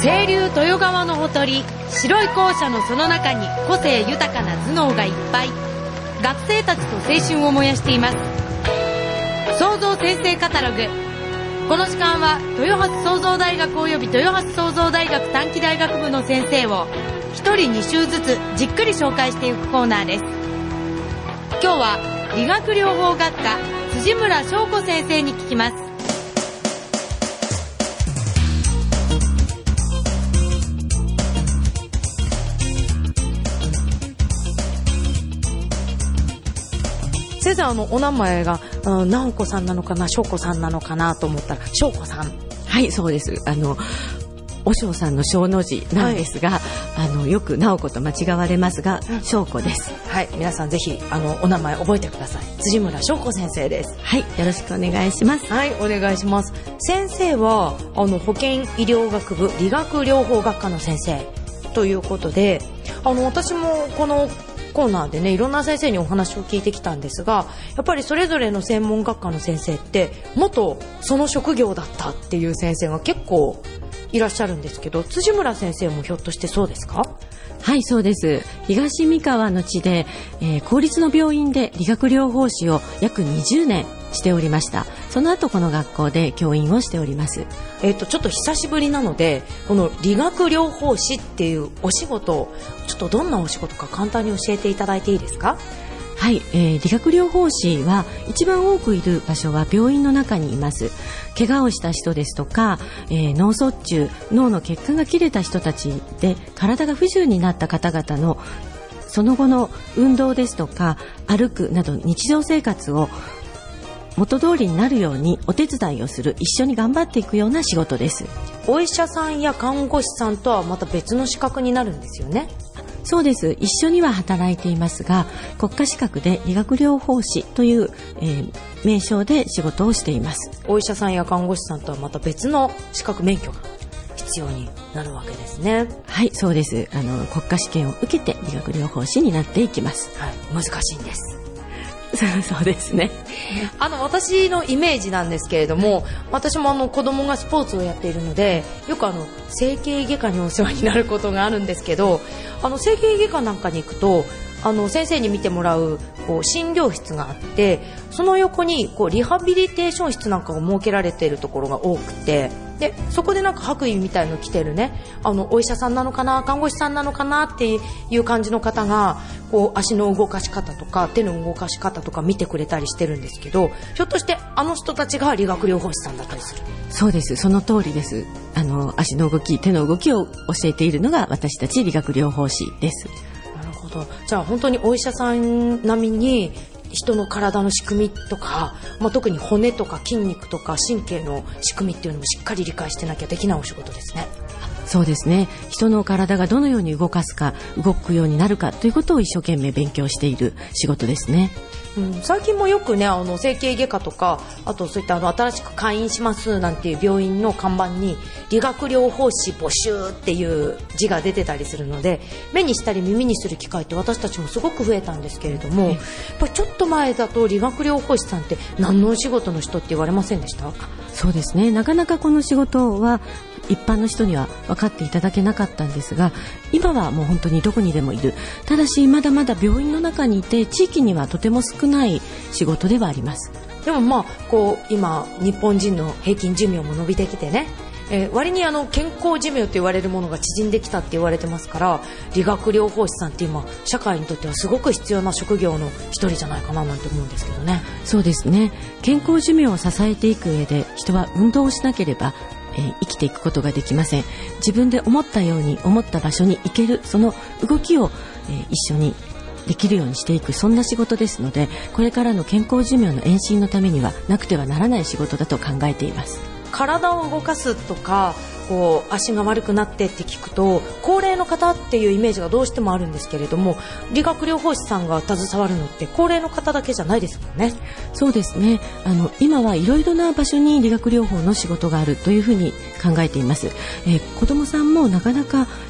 清流豊川のほとり、白い校舎のその中に個性豊かな頭脳がいっぱい。学生たちと青春を燃やしています。創造先生カタログ。この時間は豊橋創造大学及び豊橋創造大学短期大学部の先生を一人2週ずつじっくり紹介していくコーナーです。今日は理学療法学科辻村翔子先生に聞きます。 先生、お名前が直子さんなのかな、翔子さんなのかなと思ったら翔子さん。 はい、そうです。お翔さんの翔の字なんですが、はい、よく直子と間違われますが、翔子です。 はい、皆さんぜひお名前覚えてください。辻村翔子先生です。 はい、よろしくお願いします。 はい、お願いします。先生は保健医療学部理学療法学科の先生ということで、私もこのコーナーでね、いろんな先生にお話を聞いてきたんですが、やっぱりそれぞれの専門学科の先生って元その職業だったっていう先生が結構いらっしゃるんですけど、辻村先生もひょっとしてそうですか？ はい、そうです。東三河の地で、公立の病院で理学療法士を約20年しておりました。その後この学校で教員をしております。 ちょっと久しぶりなので、この理学療法士っていうお仕事、ちょっとどんなお仕事か簡単に教えていただいていいですか？ はい、理学療法士は一番多くいる場所は病院の中にいます。怪我をした人ですとか、脳卒中、脳の血管が切れた人たちで体が不自由になった方々のその後の運動ですとか歩くなど日常生活を元通りになるようにお手伝いをする、一緒に頑張っていくような仕事です。 お医者さんや看護師さんとはまた別の資格になるんですよね？ そうです。一緒には働いていますが、国家資格で理学療法士という、名称で仕事をしています。 お医者さんや看護師さんとはまた別の資格免許が必要になるわけですね。 はい、そうです。国家試験を受けて理学療法士になっていきます。 はい、難しいんです。 そうですね。 私のイメージなんですけれども、私も子供がスポーツをやっているので、よく整形外科にお世話になることがあるんですけど、整形外科なんかに行くと先生に見てもらう診療室があって、その横にリハビリテーション室なんかが設けられているところが多くて、でそこでなんか白衣みたいの着てるね、お医者さんなのかな看護師さんなのかなっていう感じの方が足の動かし方とか手の動かし方とか見てくれたりしてるんですけど、ひょっとして人たちが理学療法士さんだったりする？ そうです、その通りです。足の動き、手の動きを教えているのが私たち理学療法士です。 なるほど。じゃあ本当にお医者さん並みに人の体の仕組みとか、特に骨とか筋肉とか神経の仕組みっていうのもしっかり理解してなきゃできないお仕事ですね。 そうですね。人の体がどのように動くようになるかということを一生懸命勉強している仕事ですね。 最近もよくね、整形外科とか、あとそういった新しく開院しますなんていう病院の看板に理学療法士募集っていう字が出てたりするので、目にしたり耳にする機会って私たちもすごく増えたんですけれども、やっぱりちょっと前だと理学療法士さんって何のお仕事の人って言われませんでした？ そうですね。なかなかこの仕事は一般の人には分かっていただけなかったんですが、今はもう本当にどこにでもいる。ただしまだまだ病院の中にいて地域にはとても少ない仕事ではあります。 でも今日本人の平均寿命も伸びてきてね、割に健康寿命と言われるものが縮んできたって言われてますから、理学療法士さんって今社会にとってはすごく必要な職業の一人じゃないかななんて思うんですけどね。 そうですね。健康寿命を支えていく上で人は運動をしなければ生きていくことができません。自分で思ったように思った場所に行ける、その動きを、一緒にできるようにしていく、そんな仕事ですので、これからの健康寿命の延伸のためにはなくてはならない仕事だと考えています。 体を動かすとか足が悪くなってって聞くと高齢の方っていうイメージがどうしてもあるんですけれども、理学療法士さんが携わるのって高齢の方だけじゃないですもんね。 そうですね。今はいろいろな場所に理学療法の仕事があるというふうに考えています。子どもさんもなかなか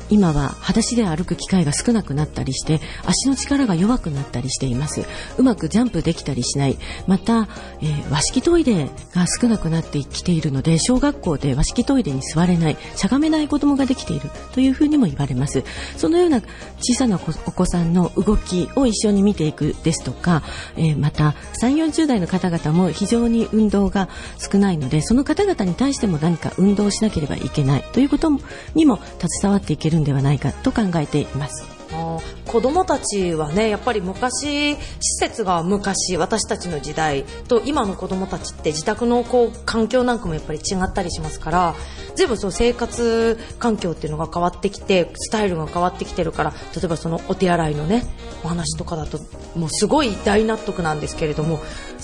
今は裸足で歩く機会が少なくなったりして足の力が弱くなったりしています。うまくジャンプできたりしない。また、和式トイレが少なくなってきているので小学校で和式トイレに座れないしゃがめない子どもができているというふうにも言われます。そのような小さなお子さんの動きを一緒に見ていくですとか、また3、40代の方々も非常に運動が少ないのでその方々に対しても何か運動しなければいけないということにも携わっていけるんではないかと考えています。 子どもたちはねやっぱり昔施設が昔私たちの時代と今の子どもたちって自宅の環境なんかもやっぱり違ったりしますから随分生活環境っていうのが変わってきてスタイルが変わってきてるから例えばそのお手洗いのねお話とかだともうすごい大納得なんですけれども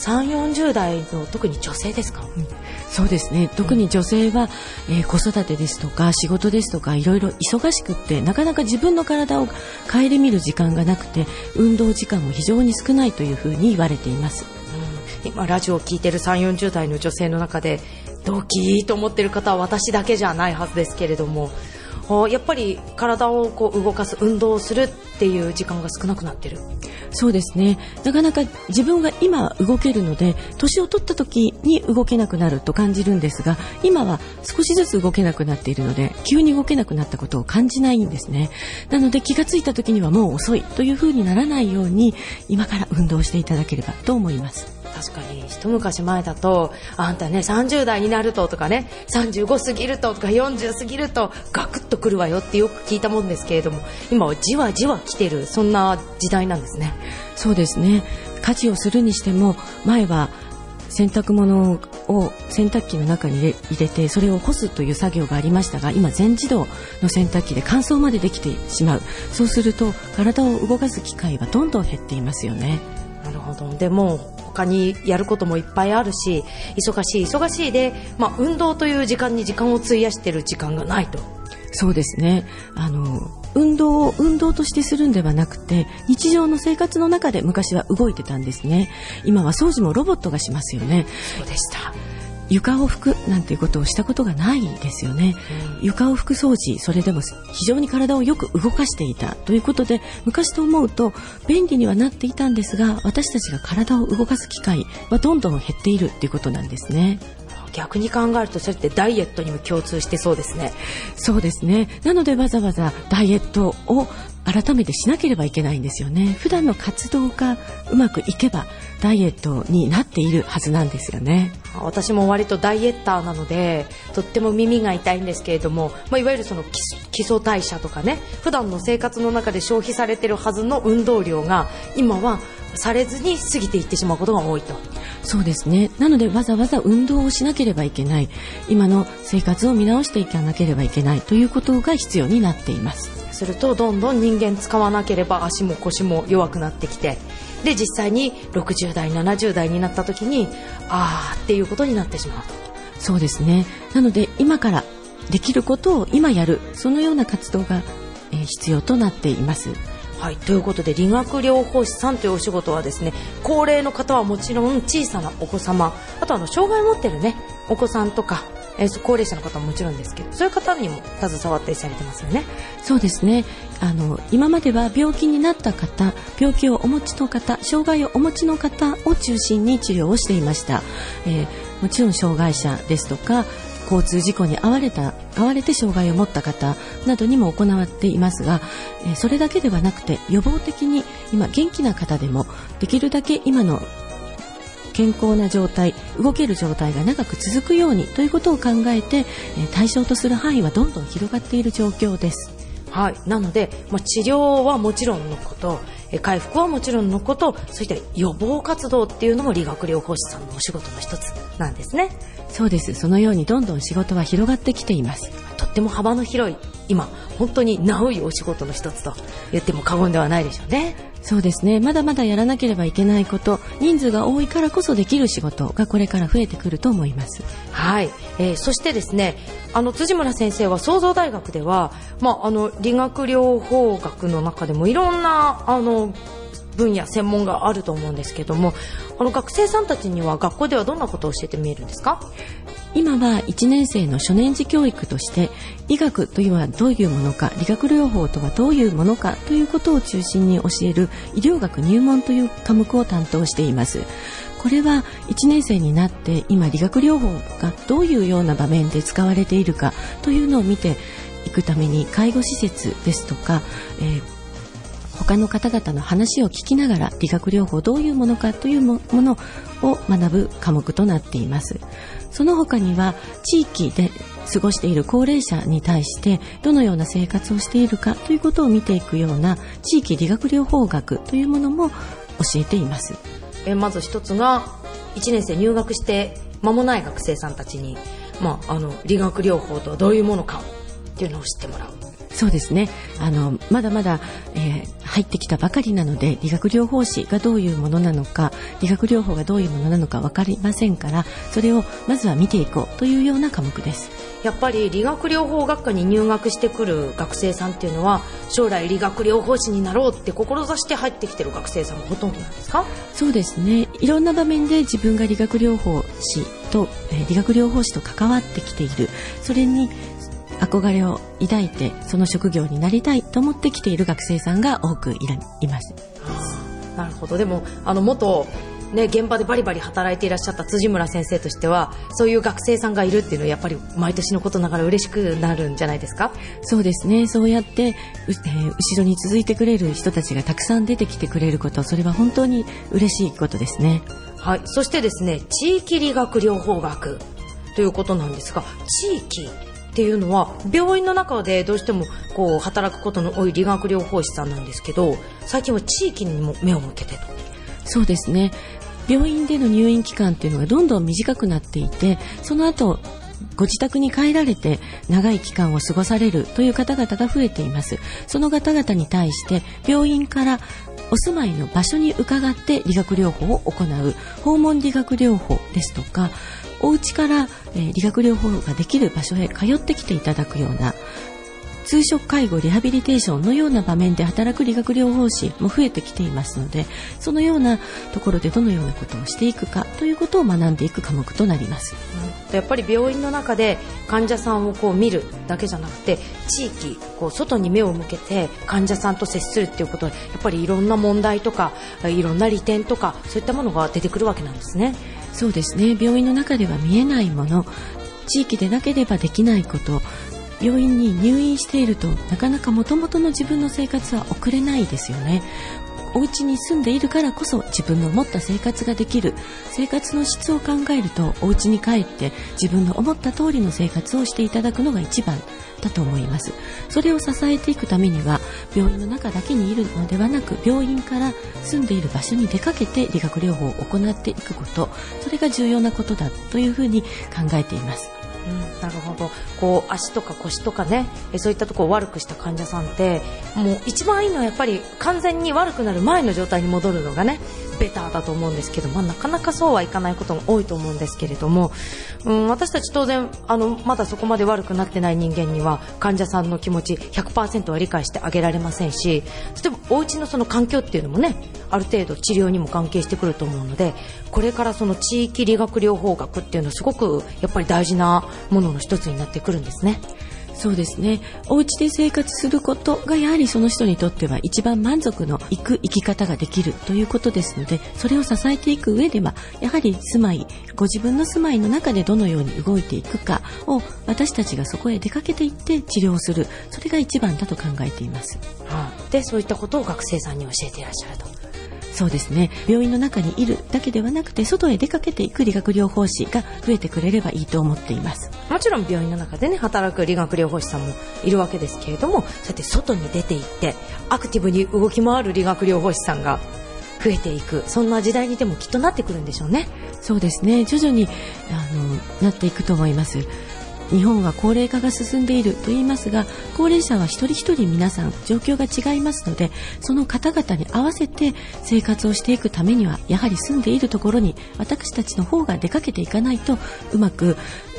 3、40代の特に女性ですか？ そうですね。特に女性は、子育てですとか仕事ですとかいろいろ忙しくってなかなか自分の体を顧みる時間がなくて運動時間も非常に少ないというふうに言われています。 今ラジオを聞いている3、40代の女性の中でドキーと思っている方は私だけじゃないはずですけれどもやっぱり体を動かす運動をするっていう時間が少なくなっている。 そうですね。なかなか自分が今動けるので年を取った時に動けなくなると感じるんですが今は少しずつ動けなくなっているので急に動けなくなったことを感じないんですね。なので気がついた時にはもう遅いというふうにならないように今から運動していただければと思います。 確かに一昔前だとあんたね30代になるととかね35過ぎるととか40過ぎるとガクッとくるわよってよく聞いたもんですけれども今はじわじわ来てるそんな時代なんですね。 そうですね。家事をするにしても前は洗濯物を洗濯機の中に入れてそれを干すという作業がありましたが今全自動の洗濯機で乾燥までできてしまう。そうすると体を動かす機会はどんどん減っていますよね。 なるほど。でも他にやることもいっぱいあるし忙しいで、運動という時間に時間を費やしている時間がないと。 そうですね。運動を運動としてするんではなくて日常の生活の中で昔は動いてたんですね。今は掃除もロボットがしますよね。 そうでした。 床を拭くなんていうことをしたことがないですよね。床を拭く掃除それでも非常に体をよく動かしていたということで昔と思うと便利にはなっていたんですが私たちが体を動かす機会はどんどん減っているということなんですね。 逆に考えるとそれってダイエットにも共通してそうですね。 そうですね。なのでわざわざダイエットを改めてしなければいけないんですよね。普段の活動がうまくいけばダイエットになっているはずなんですよね。 私も割とダイエッターなのでとっても耳が痛いんですけれども、いわゆるその基礎代謝とかね普段の生活の中で消費されているはずの運動量が今はされずに過ぎていってしまうことが多いと。 そうですね。なのでわざわざ運動をしなければいけない今の生活を見直していかなければいけないということが必要になっています。 するとどんどん人間使わなければ足も腰も弱くなってきてで実際に60代70代になった時にっていうことになってしまうと。 そうですね。なので今からできることを今やるそのような活動が、必要となっています。 はい、ということで理学療法士さんというお仕事はですね高齢の方はもちろん小さなお子様あと障害を持っているねお子さんとか高齢者の方ももちろんですけどそういう方にも携わってされてますよね。 そうですね。今までは病気になった方病気をお持ちの方障害をお持ちの方を中心に治療をしていました。もちろん障害者ですとか交通事故に遭われて障害を持った方などにも行っていますが、それだけではなくて予防的に今元気な方でもできるだけ今の健康な状態動ける状態が長く続くようにということを考えて対象とする範囲はどんどん広がっている状況です。 はい、なので、治療はもちろんのこと回復はもちろんのことそういった予防活動っていうのも理学療法士さんのお仕事の一つなんですね。 そうです。そのようにどんどん仕事は広がってきています。 とっても幅の広い今本当にナウいお仕事の一つと言っても過言ではないでしょうね。 そうですね。まだまだやらなければいけないこと人数が多いからこそできる仕事がこれから増えてくると思います。 はい、そしてですね辻村先生は創造大学では、理学療法学の中でもいろんな分野専門があると思うんですけども、学生さんたちには学校ではどんなことを教えてみえるんですか？ 今は1年生の初年次教育として医学というのはどういうものか、理学療法とはどういうものかということを中心に教える医療学入門という科目を担当しています。これは1年生になって今理学療法がどういうような場面で使われているかというのを見ていくために、介護施設ですとか、他の方々の話を聞きながら理学療法どういうものかというものを学ぶ科目となっています。その他には地域で過ごしている高齢者に対してどのような生活をしているかということを見ていくような地域理学療法学というものも教えています。 まず一つが1年生入学して間もない学生さんたちに、理学療法とはどういうものかっていうのを知ってもらう。 そうですね。まだまだ、入ってきたばかりなので理学療法士がどういうものなのか、理学療法がどういうものなのか分かりませんから、それをまずは見ていこうというような科目です。 やっぱり理学療法学科に入学してくる学生さんっていうのは将来理学療法士になろうって志して入ってきてる学生さんがほとんどなんですか？ そうですね。いろんな場面で自分が理学療法士と、理学療法士と関わってきている、それに憧れを抱いてその職業になりたいと思ってきている学生さんが多くいます。 なるほど。でも元現場でバリバリ働いていらっしゃった辻村先生としては、そういう学生さんがいるっていうのはやっぱり毎年のことながら嬉しくなるんじゃないですか？ そうですね。そうやって、後ろに続いてくれる人たちがたくさん出てきてくれること、それは本当に嬉しいことですね。 はい。そしてですね、地域理学療法学ということなんですが、地域っていうのは病院の中でどうしても働くことの多い理学療法士さんなんですけど、最近は地域にも目を向けてと。 そうですね。病院での入院期間っていうのがどんどん短くなっていて、その後ご自宅に帰られて長い期間を過ごされるという方々が増えています。その方々に対して病院からお住まいの場所に伺って理学療法を行う訪問理学療法ですとか、お家から、理学療法ができる場所へ通ってきていただくような通所介護リハビリテーションのような場面で働く理学療法士も増えてきていますので、そのようなところでどのようなことをしていくかということを学んでいく科目となります。 やっぱり病院の中で患者さんを見るだけじゃなくて、地域外に目を向けて患者さんと接するっていうことは、やっぱりいろんな問題とかいろんな利点とかそういったものが出てくるわけなんですね。 そうですね。病院の中では見えないもの、地域でなければできないこと、病院に入院しているとなかなか元々の自分の生活は送れないですよね。お家に住んでいるからこそ自分の思った生活ができる。生活の質を考えると、お家に帰って自分の思った通りの生活をしていただくのが一番だと思います。それを支えていくためには、病院の中だけにいるのではなく、病院から住んでいる場所に出かけて理学療法を行っていくこと、それが重要なことだというふうに考えています。 なるほど。足とか腰とかね、そういったところを悪くした患者さんって、もう一番いいのはやっぱり完全に悪くなる前の状態に戻るのがね、ベターだと思うんですけど、なかなかそうはいかないことが多いと思うんですけれども、私たち当然まだそこまで悪くなってない人間には患者さんの気持ち 100% は理解してあげられませんし、例えばお家のその環境っていうのもね、ある程度治療にも関係してくると思うので、これからその地域理学療法学っていうのはすごくやっぱり大事なものの一つになってくるんですね。 そうですね。お家で生活することがやはりその人にとっては一番満足のいく生き方ができるということですので、それを支えていく上ではやはりご自分の住まいの中でどのように動いていくかを私たちがそこへ出かけていって治療する、それが一番だと考えています。 で、そういったことを学生さんに教えていらっしゃると。 そうですね。病院の中にいるだけではなくて、外へ出かけていく理学療法士が増えてくれればいいと思っています。 もちろん病院の中でね、働く理学療法士さんもいるわけですけれども、そうやって外に出ていってアクティブに動き回る理学療法士さんが増えていく、そんな時代にでもきっとなってくるんでしょうね。 そうですね。徐々になっていくと思います。日本は高齢化が進んでいると言いますが、高齢者は一人一人皆さん状況が違いますので、その方々に合わせて生活をしていくためには、やはり住んでいるところに私たちの方が出かけていかないとうまく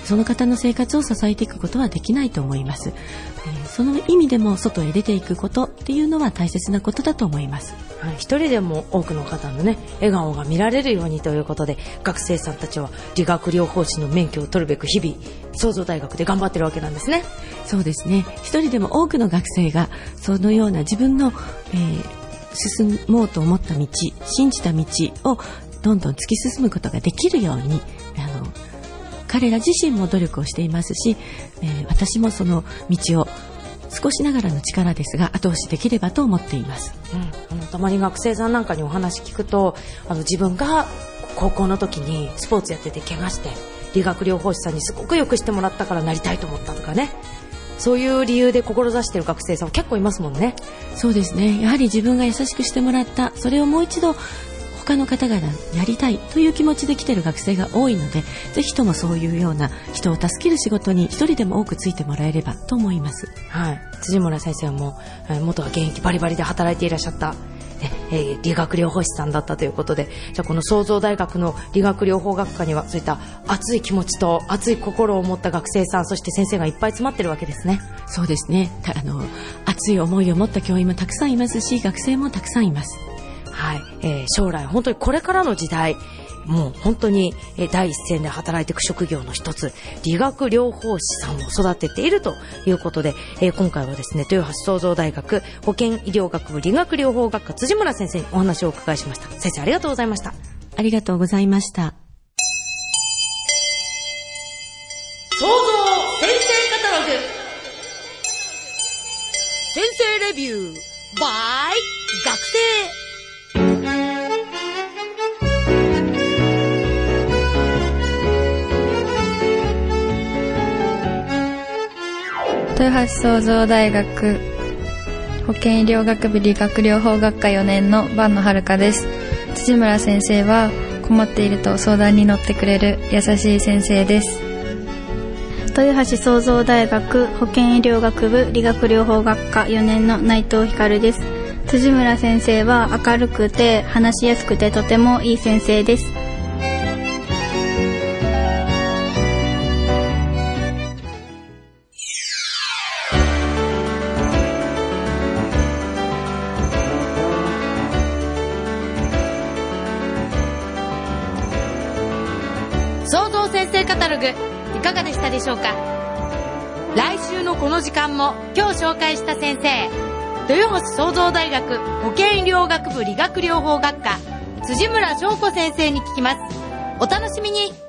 その方の生活を支えていくことはできないと思います。その意味でも外へ出ていくことっていうのは大切なことだと思います。 はい、一人でも多くの方のね笑顔が見られるようにということで、学生さんたちは理学療法士の免許を取るべく日々創造大学で頑張ってるわけなんですね。 そうですね。一人でも多くの学生がそのような自分の、進もうと思った道、信じた道をどんどん突き進むことができるように、彼ら自身も努力をしていますし、私もその道を少しながらの力ですが後押しできればと思っています。 たまに学生さんなんかにお話聞くと、自分が高校の時にスポーツやってて怪我して理学療法士さんにすごくよくしてもらったからなりたいと思ったとかね、そういう理由で志している学生さん結構いますもんね。 そうですね。やはり自分が優しくしてもらった、それをもう一度他の方がやりたいという気持ちで来ている学生が多いので、ぜひともそういうような人を助ける仕事に一人でも多くついてもらえればと思います。 はい、辻村先生も元は現役バリバリで働いていらっしゃった理学療法士さんだったということで、じゃあこの創造大学の理学療法学科にはそういった熱い気持ちと熱い心を持った学生さん、そして先生がいっぱい詰まってるわけですね。 そうですね。熱い思いを持った教員もたくさんいますし、学生もたくさんいます。 はい、将来本当にこれからの時代、もう本当に第一線で働いていく職業の一つ、理学療法士さんを育てているということで、今回はですね、豊橋創造大学保健医療学部理学療法学科辻村先生にお話をお伺いしました。先生、ありがとうございました。 ありがとうございました。 創造先生カタログ先生レビュー by 学生。 豊橋創造大学保健医療学部理学療法学科4年の坂野遥です。辻村先生は困っていると相談に乗ってくれる優しい先生です。 豊橋創造大学保健医療学部理学療法学科4年の内藤光です。辻村先生は明るくて話しやすくてとてもいい先生です。 創造先生カタログいかがでしたでしょうか。来週のこの時間も今日紹介した先生、豊橋創造大学保健医療学部理学療法学科辻村翔子先生に聞きます。お楽しみに。